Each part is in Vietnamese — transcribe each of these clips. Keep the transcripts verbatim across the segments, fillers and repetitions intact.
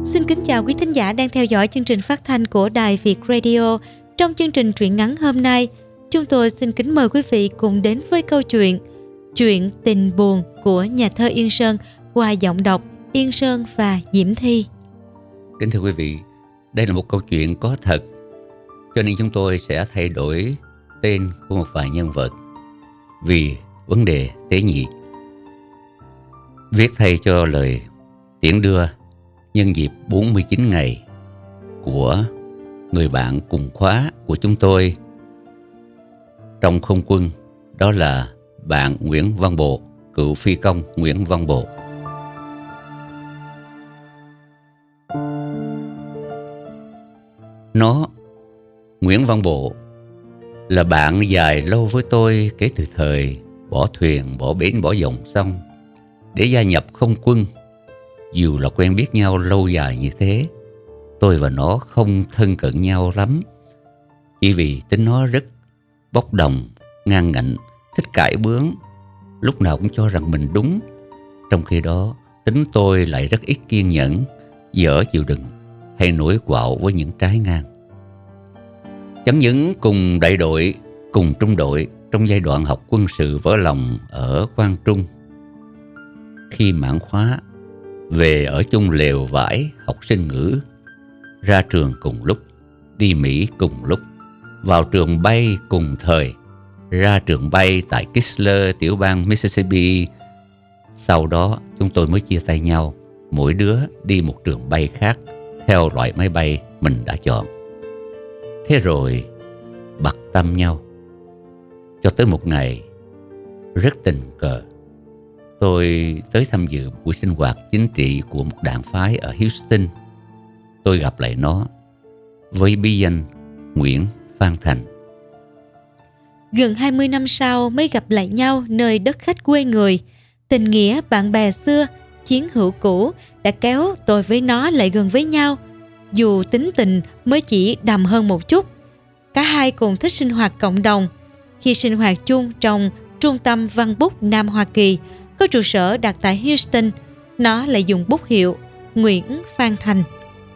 Xin kính chào quý thính giả đang theo dõi chương trình phát thanh của Đài Việt Radio. Trong chương trình truyện ngắn hôm nay, chúng tôi xin kính mời quý vị cùng đến với câu chuyện Chuyện tình buồn của nhà thơ Yên Sơn qua giọng đọc Yên Sơn và Diễm Thi. Kính thưa quý vị, đây là một câu chuyện có thật, cho nên chúng tôi sẽ thay đổi tên của một vài nhân vật vì vấn đề tế nhị. Viết thay cho lời tiễn đưa nhân dịp bốn mươi chín ngày của người bạn cùng khóa của chúng tôi trong không quân, đó là bạn Nguyễn Văn Bộ, cựu phi công Nguyễn Văn Bộ. Nó, Nguyễn Văn Bộ, là bạn dài lâu với tôi kể từ thời bỏ thuyền, bỏ bến, bỏ dòng sông để gia nhập không quân. Dù là quen biết nhau lâu dài như thế, tôi và nó không thân cận nhau lắm, chỉ vì tính nó rất bốc đồng, ngang ngạnh, thích cãi bướng, lúc nào cũng cho rằng mình đúng. Trong khi đó, tính tôi lại rất ít kiên nhẫn, dở chịu đựng hay nổi quạo với những trái ngang. Chẳng những cùng đại đội, cùng trung đội trong giai đoạn học quân sự vỡ lòng ở Quang Trung, khi mãn khóa về ở chung lều vải học sinh ngữ, ra trường cùng lúc, đi Mỹ cùng lúc, vào trường bay cùng thời, ra trường bay tại Kistler, tiểu bang Mississippi. Sau đó chúng tôi mới chia tay nhau, mỗi đứa đi một trường bay khác theo loại máy bay mình đã chọn. Thế rồi bặt tâm nhau, cho tới một ngày rất tình cờ, tôi tới tham dự buổi sinh hoạt chính trị của một đảng phái ở Houston. Tôi gặp lại nó với bí danh Nguyễn Phan Thành. Gần hai mươi năm sau mới gặp lại nhau nơi đất khách quê người. Tình nghĩa bạn bè xưa, chiến hữu cũ đã kéo tôi với nó lại gần với nhau. Dù tính tình mới chỉ đậm hơn một chút, cả hai cùng thích sinh hoạt cộng đồng. Khi sinh hoạt chung trong Trung tâm Văn bút Nam Hoa Kỳ có trụ sở đặt tại Houston, nó lại dùng bút hiệu Nguyễn Phan Thành.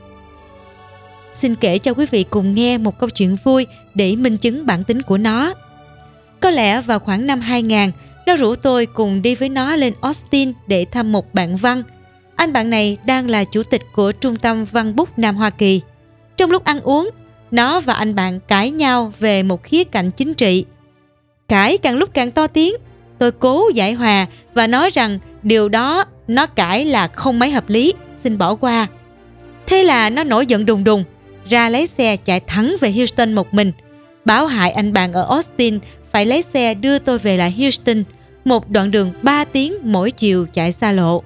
Xin kể cho quý vị cùng nghe một câu chuyện vui để minh chứng bản tính của nó. Có lẽ vào khoảng năm hai nghìn, nó rủ tôi cùng đi với nó lên Austin để thăm một bạn văn. Anh bạn này đang là chủ tịch của Trung tâm Văn bút Nam Hoa Kỳ. Trong lúc ăn uống, nó và anh bạn cãi nhau về một khía cạnh chính trị. Cãi càng lúc càng to tiếng. Tôi cố giải hòa và nói rằng điều đó nó cãi là không mấy hợp lý, xin bỏ qua. Thế là nó nổi giận đùng đùng, ra lấy xe chạy thẳng về Houston một mình, báo hại anh bạn ở Austin phải lấy xe đưa tôi về lại Houston, một đoạn đường ba tiếng mỗi chiều chạy xa lộ.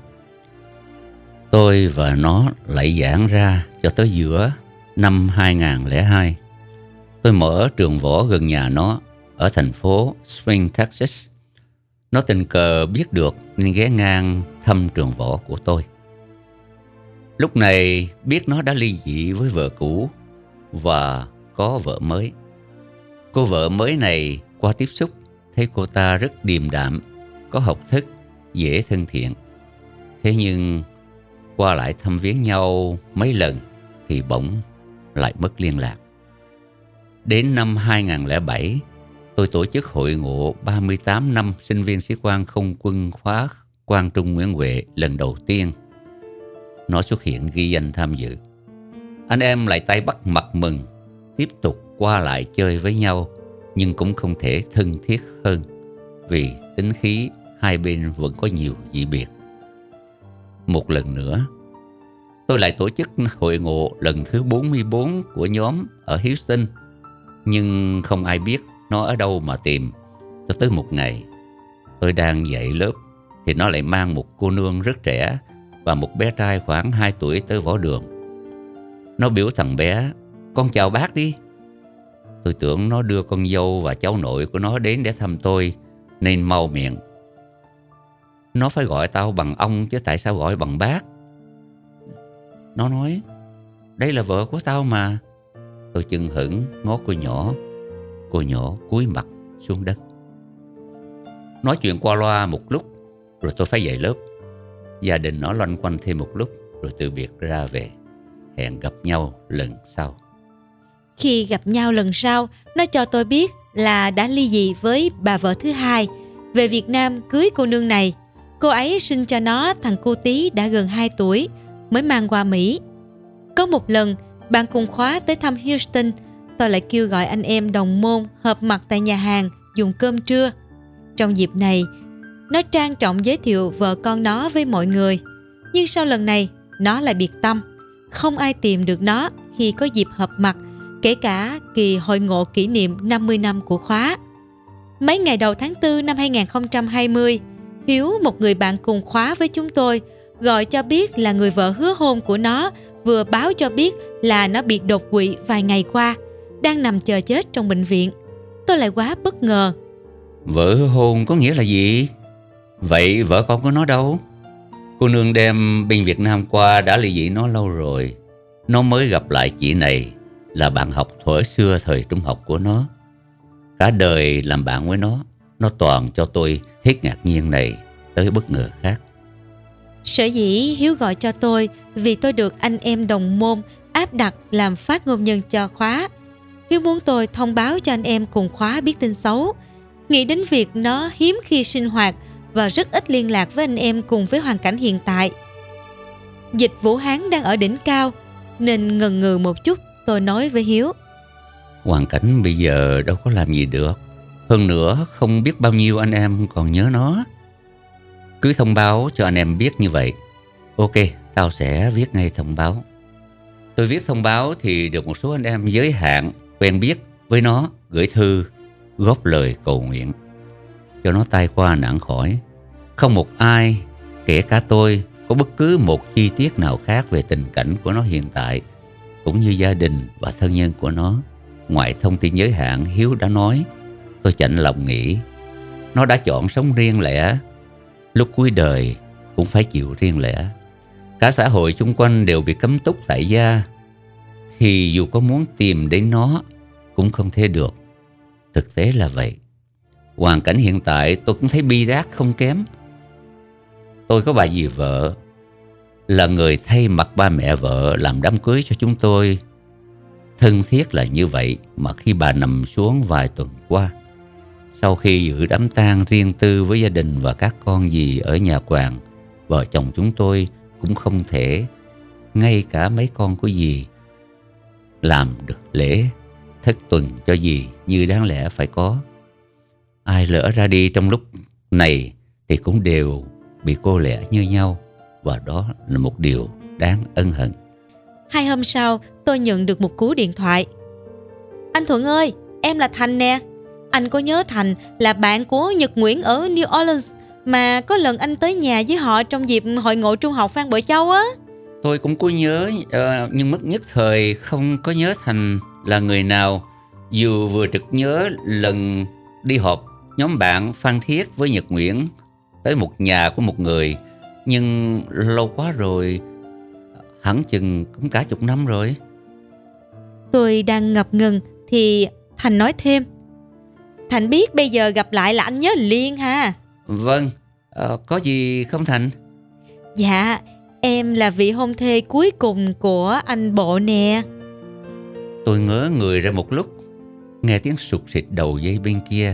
Tôi và nó lại giãn ra cho tới giữa năm hai nghìn không trăm lẻ hai. Tôi mở trường võ gần nhà nó ở thành phố Spring, Texas. Nó tình cờ biết được nên ghé ngang thăm trường võ của tôi. Lúc này biết nó đã ly dị với vợ cũ và có vợ mới. Cô vợ mới này qua tiếp xúc thấy cô ta rất điềm đạm, có học thức, dễ thân thiện. Thế nhưng qua lại thăm viếng nhau mấy lần thì bỗng lại mất liên lạc. Đến năm hai nghìn không trăm lẻ bảy, tôi tổ chức hội ngộ ba mươi tám năm sinh viên sĩ quan không quân khóa Quang Trung Nguyễn Huệ lần đầu tiên. Nó xuất hiện ghi danh tham dự. Anh em lại tay bắt mặt mừng, tiếp tục qua lại chơi với nhau, nhưng cũng không thể thân thiết hơn vì tính khí hai bên vẫn có nhiều dị biệt. Một lần nữa, tôi lại tổ chức hội ngộ lần thứ bốn mươi bốn của nhóm ở Houston, nhưng không ai biết nó ở đâu mà tìm. Cho tới một ngày, tôi đang dạy lớp thì nó lại mang một cô nương rất trẻ và một bé trai khoảng hai tuổi tới võ đường. Nó biểu thằng bé: "Con chào bác đi." Tôi tưởng nó đưa con dâu và cháu nội của nó đến để thăm tôi nên mau miệng: "Nó phải gọi tao bằng ông chứ tại sao gọi bằng bác?" Nó nói: "Đây là vợ của tao mà." Tôi chừng hững ngó cô nhỏ. Cô nhỏ cúi mặt xuống đất. Nói chuyện qua loa một lúc rồi tôi phải dạy lớp. Gia đình nó loanh quanh thêm một lúc rồi từ biệt ra về. hẹn gặp nhau lần sau. Khi gặp nhau lần sau, nó cho tôi biết là đã ly dị với bà vợ thứ hai, về Việt Nam cưới cô nương này. Cô ấy sinh cho nó thằng cu tí đã gần hai tuổi, mới mang qua Mỹ. Có một lần, bạn cùng khóa tới thăm Houston, tôi lại kêu gọi anh em đồng môn họp mặt tại nhà hàng dùng cơm trưa. Trong dịp này, nó trang trọng giới thiệu vợ con nó với mọi người. Nhưng sau lần này, nó lại biệt tâm. Không ai tìm được nó khi có dịp họp mặt, kể cả kỳ hội ngộ kỷ niệm năm mươi năm của khóa. Mấy ngày đầu tháng tư năm hai nghìn không trăm hai mươi, Hiếu, một người bạn cùng khóa với chúng tôi, gọi cho biết là người vợ hứa hôn của nó vừa báo cho biết là nó bị đột quỵ vài ngày qua, đang nằm chờ chết trong bệnh viện. Tôi lại quá bất ngờ. Vợ hứa hôn có nghĩa là gì? Vậy vợ con của nó đâu? Cô nương đem bên Việt Nam qua đã ly dị nó lâu rồi. Nó mới gặp lại chị này, là bạn học thuở xưa thời trung học của nó. Cả đời làm bạn với nó, nó toàn cho tôi hết ngạc nhiên này tới bất ngờ khác. Sở dĩ Hiếu gọi cho tôi vì tôi được anh em đồng môn áp đặt làm phát ngôn nhân cho khóa. Hiếu muốn tôi thông báo cho anh em cùng khóa biết tin xấu. Nghĩ đến việc nó hiếm khi sinh hoạt và rất ít liên lạc với anh em cùng với hoàn cảnh hiện tại. Dịch Vũ Hán đang ở đỉnh cao, nên ngần ngừ một chút, tôi nói với Hiếu. Hoàn cảnh bây giờ đâu có làm gì được. Hơn nữa không biết bao nhiêu anh em còn nhớ nó. Cứ thông báo cho anh em biết như vậy. Ok, tao sẽ viết ngay thông báo. Tôi viết thông báo thì được một số anh em giới hạn quen biết với nó gửi thư góp lời cầu nguyện cho nó tai qua nạn khỏi. Không một ai, kể cả tôi, có bất cứ một chi tiết nào khác về tình cảnh của nó hiện tại, cũng như gia đình và thân nhân của nó, ngoài thông tin giới hạn Hiếu đã nói. Tôi chạnh lòng nghĩ nó đã chọn sống riêng lẻ, lúc cuối đời cũng phải chịu riêng lẻ. Cả xã hội chung quanh đều bị cấm túc tại gia, thì dù có muốn tìm đến nó cũng không thể được. Thực tế là vậy. Hoàn cảnh hiện tại tôi cũng thấy bi đát không kém. Tôi có bà dì vợ, là người thay mặt ba mẹ vợ làm đám cưới cho chúng tôi. Thân thiết là như vậy mà khi bà nằm xuống vài tuần qua, sau khi dự đám tang riêng tư với gia đình và các con dì ở nhà Quàng, vợ chồng chúng tôi cũng không thể, ngay cả mấy con của dì, làm được lễ thất tuần cho dì như đáng lẽ phải có. Ai lỡ ra đi trong lúc này thì cũng đều bị cô lẻ như nhau, và đó là một điều đáng ân hận. Hai hôm sau, tôi nhận được một cú điện thoại. Anh Thuận ơi, em là Thành nè. Anh có nhớ Thành là bạn của Nhật Nguyễn ở New Orleans mà có lần anh tới nhà với họ trong dịp hội ngộ trung học Phan Bội Châu á? Tôi cũng có nhớ, uh, nhưng mất nhất thời không có nhớ Thành là người nào. Dù vừa trực nhớ lần đi họp nhóm bạn Phan Thiết với Nhật Nguyễn tới một nhà của một người, nhưng lâu quá rồi, hẳn chừng cũng cả chục năm rồi. Tôi đang ngập ngừng thì Thành nói thêm. Thành biết bây giờ gặp lại là anh nhớ liền ha. Vâng, à, có gì không Thành? Dạ, em là vị hôn thê cuối cùng của anh Bộ nè. Tôi ngớ người ra một lúc, nghe tiếng sụt sịt đầu dây bên kia.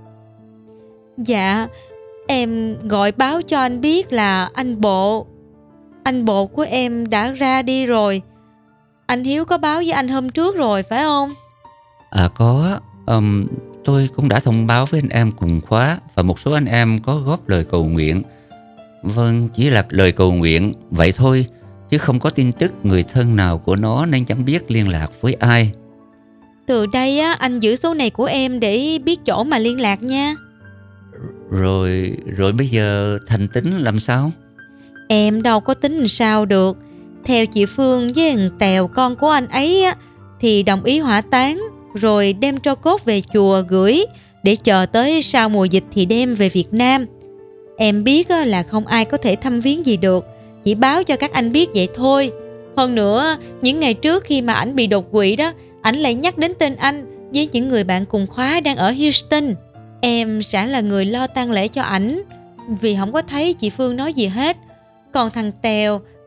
Dạ, em gọi báo cho anh biết là anh Bộ Anh Bộ của em đã ra đi rồi. Anh Hiếu có báo với anh hôm trước rồi phải không? À có, um, tôi cũng đã thông báo với anh em cùng khóa, và một số anh em có góp lời cầu nguyện. Vâng, chỉ là lời cầu nguyện vậy thôi, chứ không có tin tức người thân nào của nó, nên chẳng biết liên lạc với ai. Từ đây á, anh giữ số này của em để biết chỗ mà liên lạc nha. Rồi, rồi bây giờ Thành tính làm sao? Em đâu có tính làm sao được. Theo chị Phương với thằng Tèo con của anh ấy á, thì đồng ý hỏa táng rồi đem tro cốt về chùa gửi, để chờ tới sau mùa dịch thì đem về Việt Nam. Em biết á, là không ai có thể thăm viếng gì được, chỉ báo cho các anh biết vậy thôi. Hơn nữa, những ngày trước khi mà ảnh bị đột quỵ đó, ảnh lại nhắc đến tên anh với những người bạn cùng khóa đang ở Houston. Em sẽ là người lo tang lễ cho ảnh, vì không có thấy chị Phương nói gì hết. Còn thằng Tèo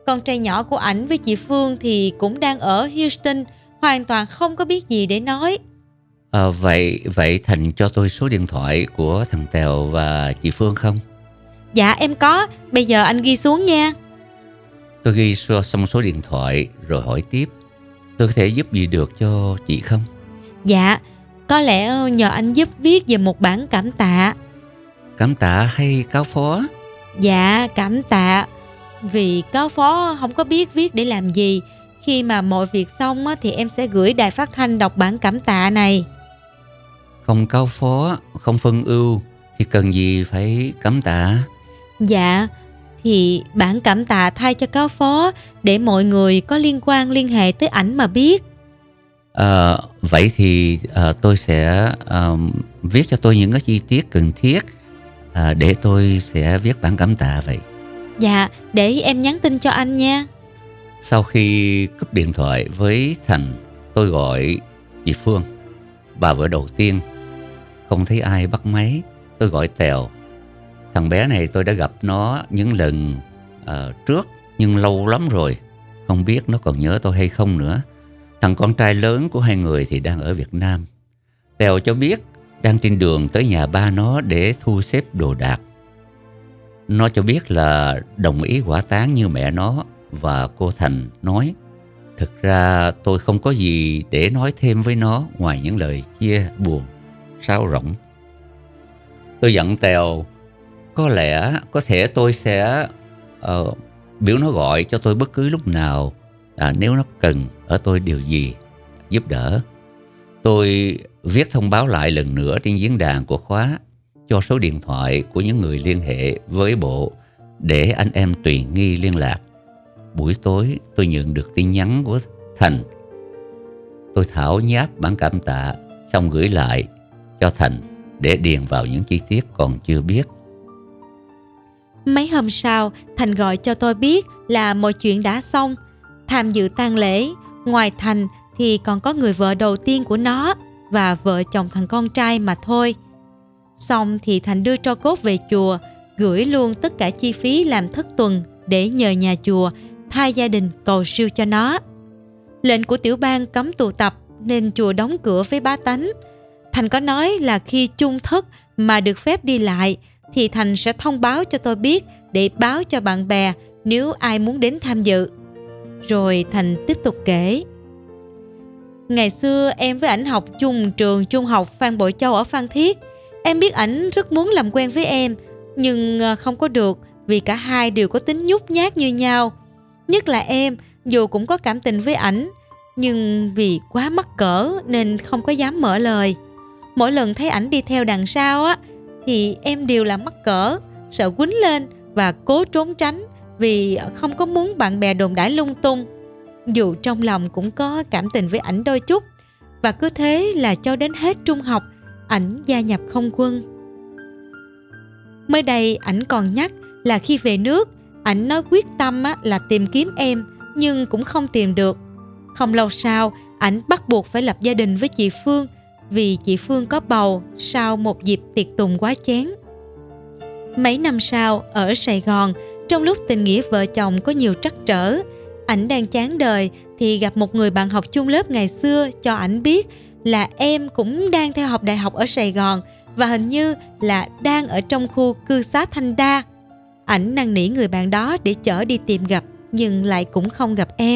Con trai nhỏ của ảnh với chị Phương thì cũng đang ở Houston, hoàn toàn không có biết gì để nói. À, vậy vậy Thành cho tôi số điện thoại của thằng Tèo và chị Phương không? Dạ em có, bây giờ anh ghi xuống nha. Tôi ghi xong số điện thoại rồi hỏi tiếp. Tôi có thể giúp gì được cho chị không? Dạ, có lẽ nhờ anh giúp viết về một bản cảm tạ. Cảm tạ hay cáo phó? Dạ, cảm tạ. Vì cáo phó không có biết viết để làm gì. Khi mà mọi việc xong thì em sẽ gửi đài phát thanh đọc bản cảm tạ này. Không cáo phó, không phân ưu thì cần gì phải cảm tạ? Dạ, thì bản cảm tạ thay cho cáo phó để mọi người có liên quan liên hệ tới ảnh mà biết. À, vậy thì à, tôi sẽ à, viết cho tôi những cái chi tiết cần thiết à, để tôi sẽ viết bản cảm tạ vậy. Dạ, để em nhắn tin cho anh nha. Sau khi cúp điện thoại với Thành, tôi gọi chị Phương, bà vợ đầu tiên. Không thấy ai bắt máy, tôi gọi Tèo. Thằng bé này tôi đã gặp nó những lần uh, trước, nhưng lâu lắm rồi. Không biết nó còn nhớ tôi hay không nữa. Thằng con trai lớn của hai người thì đang ở Việt Nam. Tèo cho biết đang trên đường tới nhà ba nó để thu xếp đồ đạc. Nó cho biết là đồng ý hỏa táng như mẹ nó và cô Thành nói. Thực ra tôi không có gì để nói thêm với nó ngoài những lời chia buồn, sáo rỗng. Tôi dặn Tèo có lẽ có thể tôi sẽ uh, biểu nó gọi cho tôi bất cứ lúc nào à, nếu nó cần ở tôi điều gì giúp đỡ. Tôi viết thông báo lại lần nữa trên diễn đàn của khóa cho số điện thoại của những người liên hệ với bộ để anh em tùy nghi liên lạc. Buổi tối tôi nhận được tin nhắn của Thành. Tôi thảo nháp bản cảm tạ xong gửi lại cho Thành để điền vào những chi tiết còn chưa biết. Mấy hôm sau, Thành gọi cho tôi biết là mọi chuyện đã xong. Tham dự tang lễ, ngoài Thành thì còn có người vợ đầu tiên của nó và vợ chồng thằng con trai mà thôi. Xong thì Thành đưa tro cốt về chùa, gửi luôn tất cả chi phí làm thất tuần để nhờ nhà chùa thay gia đình cầu siêu cho nó. Lệnh của tiểu bang cấm tụ tập nên chùa đóng cửa với bá tánh. Thành có nói là khi chung thất mà được phép đi lại thì Thành sẽ thông báo cho tôi biết để báo cho bạn bè nếu ai muốn đến tham dự. Rồi Thành tiếp tục kể. Ngày xưa em với ảnh học chung trường trung học Phan Bội Châu ở Phan Thiết. Em biết ảnh rất muốn làm quen với em, nhưng không có được vì cả hai đều có tính nhút nhát như nhau. Nhất là em, dù cũng có cảm tình với ảnh, nhưng vì quá mắc cỡ nên không có dám mở lời. Mỗi lần thấy ảnh đi theo đằng sau á, thì em đều là mắc cỡ, sợ quýnh lên và cố trốn tránh vì không có muốn bạn bè đồn đãi lung tung. Dù trong lòng cũng có cảm tình với ảnh đôi chút. Và cứ thế là cho đến hết trung học, ảnh gia nhập không quân. Mới đây ảnh còn nhắc là khi về nước, ảnh nói quyết tâm á, là tìm kiếm em, nhưng cũng không tìm được. Không lâu sau, ảnh bắt buộc phải lập gia đình với chị Phương vì chị Phương có bầu sau một dịp tiệc tùng quá chén. Mấy năm sau, ở Sài Gòn, trong lúc tình nghĩa vợ chồng có nhiều trắc trở, ảnh đang chán đời thì gặp một người bạn học chung lớp ngày xưa cho ảnh biết là em cũng đang theo học đại học ở Sài Gòn và hình như là đang ở trong khu cư xá Thanh Đa. Ảnh năn nỉ người bạn đó để chở đi tìm gặp, nhưng lại cũng không gặp em.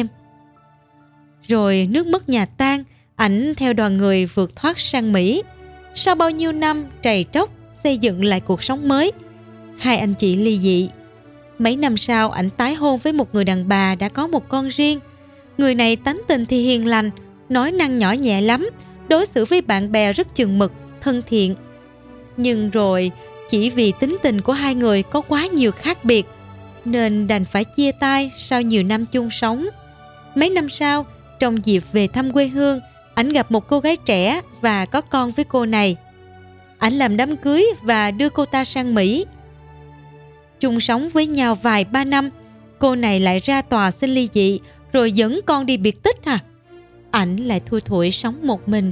Rồi nước mất nhà tan, ảnh theo đoàn người vượt thoát sang Mỹ. Sau bao nhiêu năm trầy tróc xây dựng lại cuộc sống mới, hai anh chị ly dị. Mấy năm sau, ảnh tái hôn với một người đàn bà đã có một con riêng. Người này tánh tình thì hiền lành, nói năng nhỏ nhẹ lắm, đối xử với bạn bè rất chừng mực, thân thiện. Nhưng rồi, chỉ vì tính tình của hai người có quá nhiều khác biệt, nên đành phải chia tay sau nhiều năm chung sống. Mấy năm sau, trong dịp về thăm quê hương, ảnh gặp một cô gái trẻ và có con với cô này. Ảnh làm đám cưới và đưa cô ta sang Mỹ. Chung sống với nhau vài ba năm, cô này lại ra tòa xin ly dị, rồi dẫn con đi biệt tích à. Ảnh lại thui thủi sống một mình.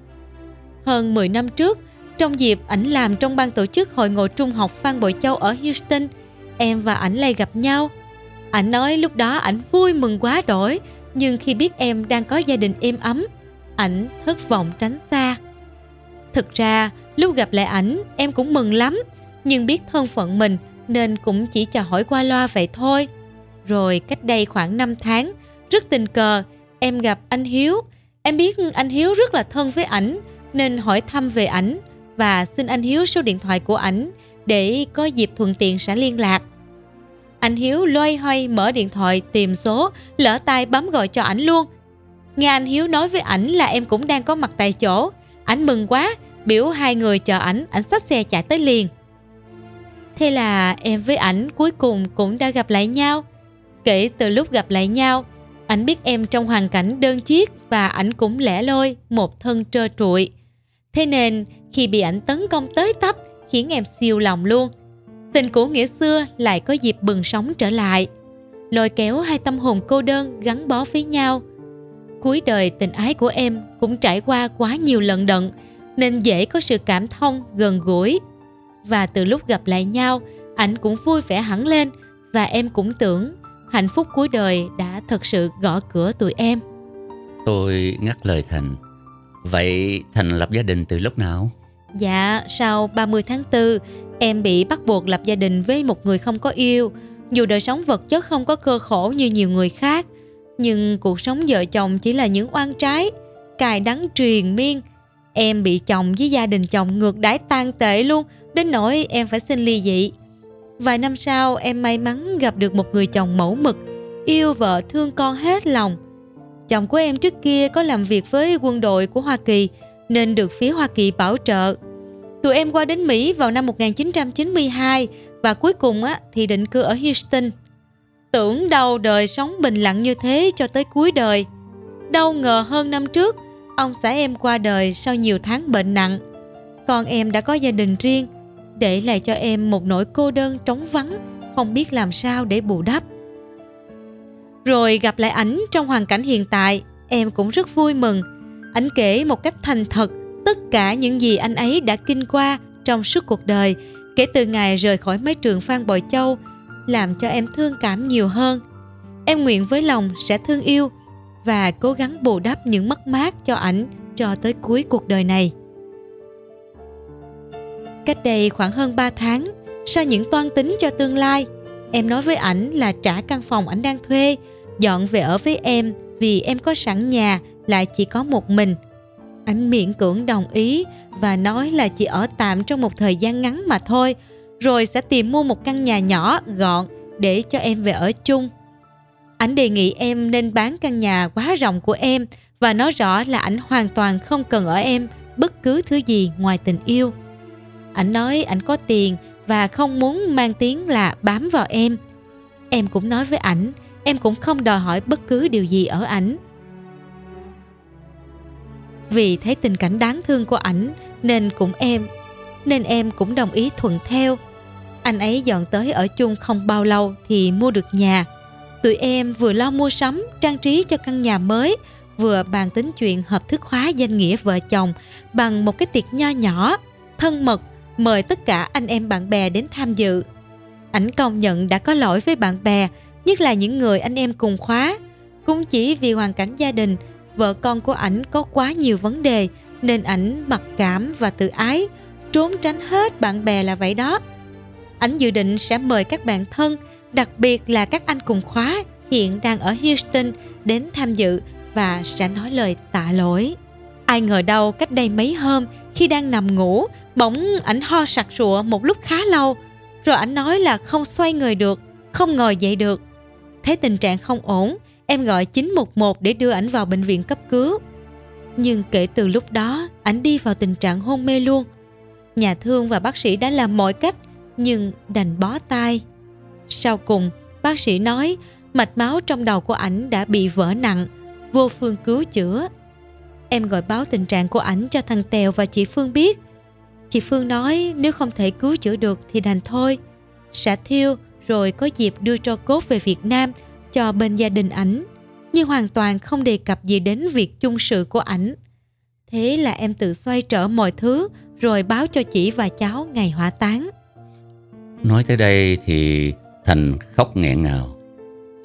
Hơn mười năm trước, trong dịp ảnh làm trong ban tổ chức hội ngộ trung học Phan Bội Châu ở Houston, em và ảnh lại gặp nhau. Ảnh nói lúc đó ảnh vui mừng quá đỗi, nhưng khi biết em đang có gia đình êm ấm, ảnh thất vọng tránh xa. Thực ra lúc gặp lại ảnh em cũng mừng lắm, nhưng biết thân phận mình nên cũng chỉ chào hỏi qua loa vậy thôi. Rồi cách đây khoảng năm tháng, rất tình cờ em gặp anh Hiếu. Em biết anh Hiếu rất là thân với ảnh nên hỏi thăm về ảnh và xin anh Hiếu số điện thoại của ảnh để có dịp thuận tiện sẽ liên lạc. Anh Hiếu loay hoay mở điện thoại tìm số, lỡ tay bấm gọi cho ảnh luôn. Nghe anh Hiếu nói với ảnh là em cũng đang có mặt tại chỗ, ảnh mừng quá, biểu hai người chờ ảnh, ảnh xách xe chạy tới liền. Thế là em với ảnh cuối cùng cũng đã gặp lại nhau. Kể từ lúc gặp lại nhau, ảnh biết em trong hoàn cảnh đơn chiếc và ảnh cũng lẻ loi, một thân trơ trụi. Thế nên khi bị ảnh tấn công tới tấp khiến em siêu lòng luôn. Tình cũ nghĩa xưa lại có dịp bừng sống trở lại, lôi kéo hai tâm hồn cô đơn gắn bó với nhau. Cuối đời tình ái của em cũng trải qua quá nhiều lần đận nên dễ có sự cảm thông gần gũi. Và từ lúc gặp lại nhau, ảnh cũng vui vẻ hẳn lên và em cũng tưởng hạnh phúc cuối đời đã thật sự gõ cửa tụi em. Tôi ngắt lời Thành. Vậy Thành lập gia đình từ lúc nào? Dạ, sau ba mươi tháng tư, em bị bắt buộc lập gia đình với một người không có yêu. Dù đời sống vật chất không có cơ khổ như nhiều người khác, nhưng cuộc sống vợ chồng chỉ là những oan trái, cay đắng triền miên. Em bị chồng với gia đình chồng ngược đãi tàn tệ luôn, đến nỗi em phải xin ly dị. Vài năm sau, em may mắn gặp được một người chồng mẫu mực, yêu vợ thương con hết lòng. Chồng của em trước kia có làm việc với quân đội của Hoa Kỳ nên được phía Hoa Kỳ bảo trợ. Tụi em qua đến Mỹ vào năm một nghìn chín trăm chín mươi hai và cuối cùng á, thì định cư ở Houston. Tưởng đâu đời sống bình lặng như thế cho tới cuối đời. Đâu ngờ hơn năm trước, ông xã em qua đời sau nhiều tháng bệnh nặng. Con em đã có gia đình riêng, để lại cho em một nỗi cô đơn trống vắng, không biết làm sao để bù đắp. Rồi gặp lại ảnh trong hoàn cảnh hiện tại, em cũng rất vui mừng. Ảnh kể một cách thành thật tất cả những gì anh ấy đã kinh qua trong suốt cuộc đời, kể từ ngày rời khỏi mái trường Phan Bội Châu, làm cho em thương cảm nhiều hơn. Em nguyện với lòng sẽ thương yêu và cố gắng bù đắp những mất mát cho ảnh cho tới cuối cuộc đời này. Cách đây khoảng hơn ba tháng, sau những toan tính cho tương lai, em nói với ảnh là trả căn phòng ảnh đang thuê, dọn về ở với em vì em có sẵn nhà, lại chỉ có một mình. Ảnh miễn cưỡng đồng ý và nói là chỉ ở tạm trong một thời gian ngắn mà thôi, rồi sẽ tìm mua một căn nhà nhỏ gọn để cho em về ở chung. Ảnh đề nghị em nên bán căn nhà quá rộng của em và nói rõ là ảnh hoàn toàn không cần ở em bất cứ thứ gì ngoài tình yêu. Ảnh nói ảnh có tiền và không muốn mang tiếng là bám vào em. Em cũng nói với ảnh, em cũng không đòi hỏi bất cứ điều gì ở ảnh. Vì thấy tình cảnh đáng thương của ảnh nên cũng em nên em cũng đồng ý thuận theo. Anh ấy dọn tới ở chung không bao lâu thì mua được nhà. Tụi em vừa lo mua sắm, trang trí cho căn nhà mới, vừa bàn tính chuyện hợp thức hóa danh nghĩa vợ chồng bằng một cái tiệc nho nhỏ, thân mật, mời tất cả anh em bạn bè đến tham dự. Ảnh công nhận đã có lỗi với bạn bè, nhất là những người anh em cùng khóa. Cũng chỉ vì hoàn cảnh gia đình, vợ con của ảnh có quá nhiều vấn đề nên ảnh mặc cảm và tự ái, trốn tránh hết bạn bè là vậy đó. Ảnh dự định sẽ mời các bạn thân, đặc biệt là các anh cùng khóa hiện đang ở Houston đến tham dự và sẽ nói lời tạ lỗi. Ai ngờ đâu cách đây mấy hôm khi đang nằm ngủ, bỗng ảnh ho sặc sụa một lúc khá lâu, rồi ảnh nói là không xoay người được, không ngồi dậy được. Thấy tình trạng không ổn, em gọi chín một một để đưa ảnh vào bệnh viện cấp cứu. Nhưng kể từ lúc đó, ảnh đi vào tình trạng hôn mê luôn. Nhà thương và bác sĩ đã làm mọi cách nhưng đành bó tay. Sau cùng, bác sĩ nói mạch máu trong đầu của ảnh đã bị vỡ nặng, vô phương cứu chữa. Em gọi báo tình trạng của ảnh cho thằng Tèo và chị Phương biết. Chị Phương nói nếu không thể cứu chữa được thì đành thôi, sẽ thiêu rồi có dịp đưa tro cốt về Việt Nam cho bên gia đình ảnh, nhưng hoàn toàn không đề cập gì đến việc chung sự của ảnh. Thế là em tự xoay trở mọi thứ rồi báo cho chị và cháu ngày hỏa táng. Nói tới đây thì Thành khóc nghẹn ngào.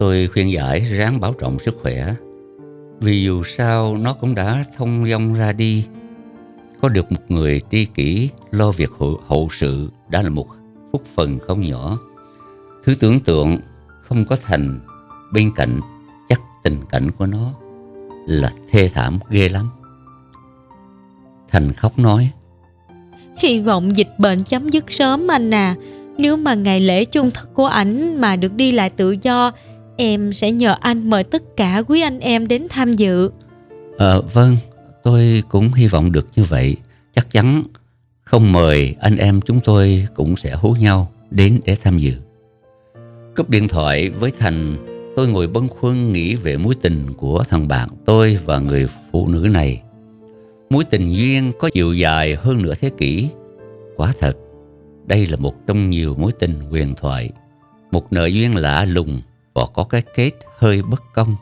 Tôi khuyên giải ráng bảo trọng sức khỏe, vì dù sao nó cũng đã thông dong ra đi. Có được một người tri kỷ lo việc hậu, hậu sự đã là một phúc phần không nhỏ. Thứ tưởng tượng không có Thành bên cạnh, chắc tình cảnh của nó là thê thảm ghê lắm. Thành khóc nói: Hy vọng dịch bệnh chấm dứt sớm anh à. Nếu mà ngày lễ chung thất của ảnh mà được đi lại tự do, em sẽ nhờ anh mời tất cả quý anh em đến tham dự. Ờ vâng, tôi cũng hy vọng được như vậy. Chắc chắn không mời anh em chúng tôi cũng sẽ hú nhau đến để tham dự. Cúp điện thoại với Thành, tôi ngồi bâng khuâng nghĩ về mối tình của thằng bạn tôi và người phụ nữ này. Mối tình duyên có chiều dài hơn nửa thế kỷ. Quả thật, đây là một trong nhiều mối tình huyền thoại, một nợ duyên lạ lùng và có cái kết hơi bất công.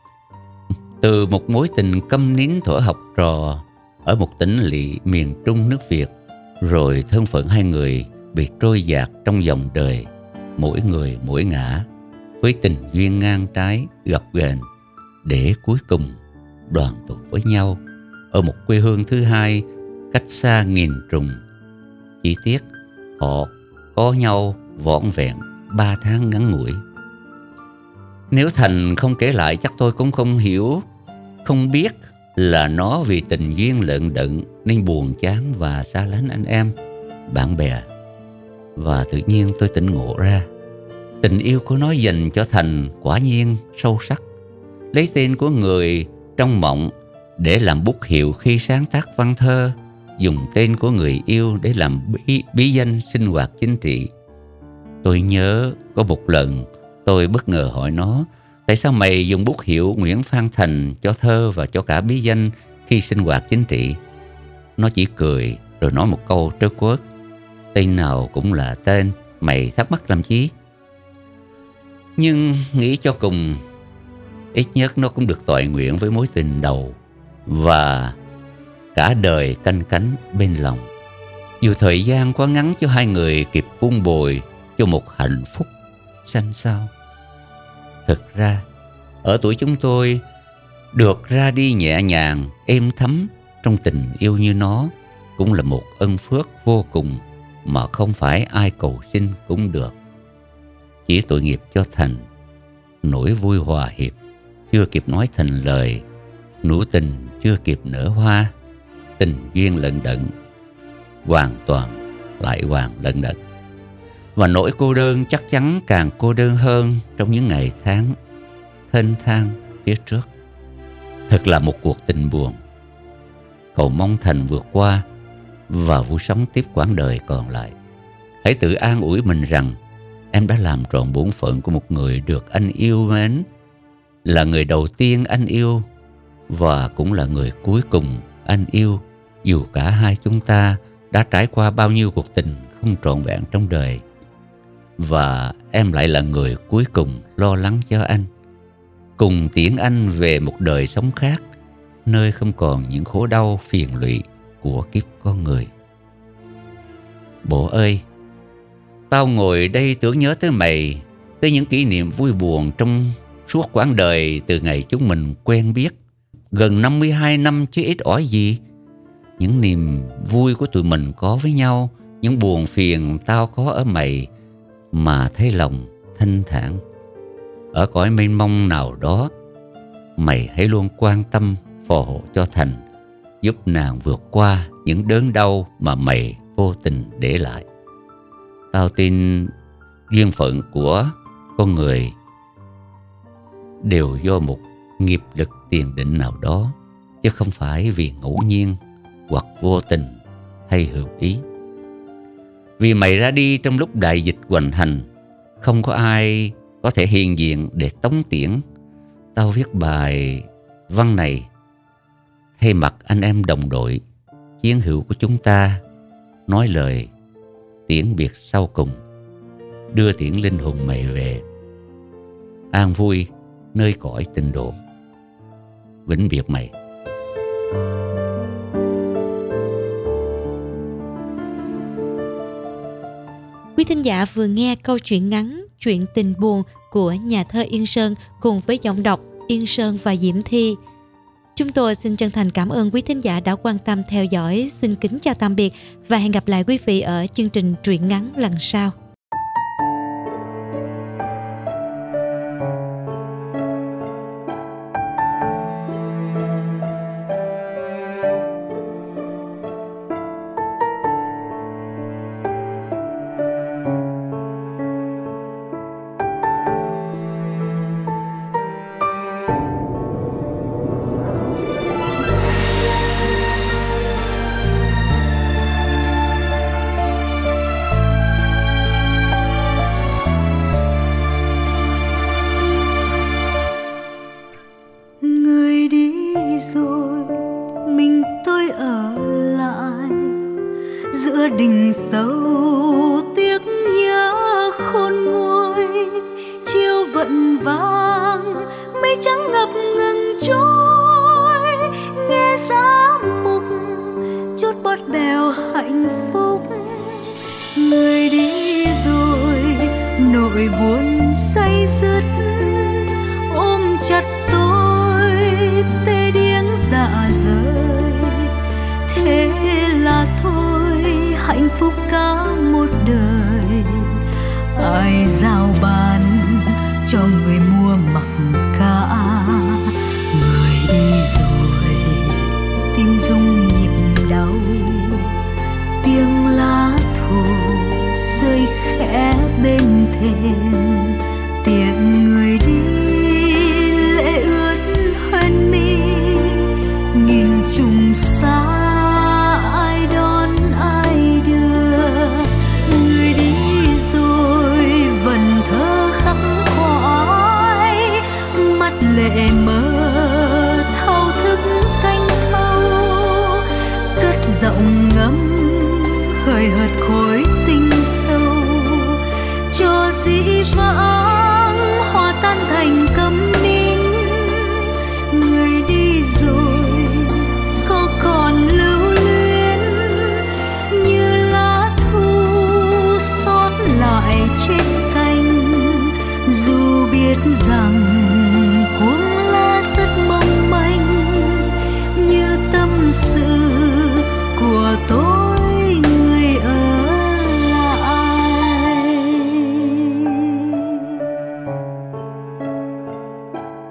Từ một mối tình câm nín thuở học trò ở một tỉnh lỵ miền Trung nước Việt, rồi thân phận hai người bị trôi dạt trong dòng đời, mỗi người mỗi ngã, với tình duyên ngang trái gập ghềnh, để cuối cùng đoàn tụ với nhau ở một quê hương thứ hai cách xa nghìn trùng. Chỉ tiếc họ có nhau vỏn vẹn ba tháng ngắn ngủi. Nếu Thành không kể lại chắc tôi cũng không hiểu, không biết là nó vì tình duyên lận đận nên buồn chán và xa lánh anh em, bạn bè. Và tự nhiên tôi tỉnh ngộ ra, tình yêu của nó dành cho Thành quả nhiên sâu sắc. Lấy tên của người trong mộng để làm bút hiệu khi sáng tác văn thơ, dùng tên của người yêu để làm bí, bí danh sinh hoạt chính trị. Tôi nhớ có một lần tôi bất ngờ hỏi nó: tại sao mày dùng bút hiệu Nguyễn Phan Thành cho thơ và cho cả bí danh khi sinh hoạt chính trị? Nó chỉ cười rồi nói một câu trớ quớt: tên nào cũng là tên, mày thắc mắc làm chi? Nhưng nghĩ cho cùng, ít nhất nó cũng được toại nguyện với mối tình đầu và cả đời canh cánh bên lòng. Dù thời gian quá ngắn cho hai người kịp vun bồi cho một hạnh phúc xanh xao. Thực ra, ở tuổi chúng tôi, được ra đi nhẹ nhàng, êm thấm trong tình yêu như nó cũng là một ân phước vô cùng mà không phải ai cầu xin cũng được. Chỉ tội nghiệp cho Thành, nỗi vui hòa hiệp chưa kịp nói thành lời, nụ tình chưa kịp nở hoa, tình duyên lận đận, hoàn toàn lại hoàn lận đận. Và nỗi cô đơn chắc chắn càng cô đơn hơn trong những ngày tháng thênh thang phía trước. Thật là một cuộc tình buồn. Cầu mong Thành vượt qua và vui sống tiếp quãng đời còn lại. Hãy tự an ủi mình rằng em đã làm trọn bổn phận của một người được anh yêu mến, là người đầu tiên anh yêu và cũng là người cuối cùng anh yêu, dù cả hai chúng ta đã trải qua bao nhiêu cuộc tình không trọn vẹn trong đời. Và em lại là người cuối cùng lo lắng cho anh, cùng tiễn anh về một đời sống khác, nơi không còn những khổ đau phiền lụy của kiếp con người. Bố ơi, tao ngồi đây tưởng nhớ tới mày, tới những kỷ niệm vui buồn trong suốt quãng đời từ ngày chúng mình quen biết. Gần năm mươi hai năm chứ ít ỏi gì. Những niềm vui của tụi mình có với nhau, những buồn phiền tao có ở mày, mà thấy lòng thanh thản. Ở cõi mênh mông nào đó, mày hãy luôn quan tâm phò hộ cho Thành, giúp nàng vượt qua những đớn đau mà mày vô tình để lại. Tao tin duyên phận của con người đều do một nghiệp lực tiền định nào đó, chứ không phải vì ngẫu nhiên hoặc vô tình hay hữu ý. Vì mày ra đi trong lúc đại dịch hoành hành, không có ai có thể hiện diện để tống tiễn. Tao viết bài văn này thay mặt anh em đồng đội, chiến hữu của chúng ta, nói lời tiễn biệt sau cùng, đưa tiễn linh hồn mày về an vui nơi cõi tịnh độ. Vĩnh biệt mày. Quý thính giả vừa nghe câu chuyện ngắn chuyện tình buồn của nhà thơ Yên Sơn cùng với giọng đọc Yên Sơn và Diễm Thi. Chúng tôi xin chân thành cảm ơn quý thính giả đã quan tâm theo dõi. Xin kính chào tạm biệt và hẹn gặp lại quý vị ở chương trình truyện ngắn lần sau. Đình sâu tiếc nhớ khôn nguôi, chiều vận vang mây trắng ngập ngừng trôi, nghe giá mục chút bọt bèo hạnh phúc. Người đi rồi nỗi buồn say sứt ôm chặt tôi, tê điếng dạ rời. Thế là thôi hạnh phúc cả một đời, ai giao bán cho người mua mặc cả. Người đi rồi tim rung nhịp đau, tiếng lá thu rơi khẽ bên thềm. Tiện người đi lệ ướt hoen mi, nghìn trùng xa ai đón ai đưa. Người đi rồi vần thơ khắc khoải, mắt lệ mơ thao thức canh thâu, cất giọng ngâm hời hợt khối tình sâu cho dĩ vãng.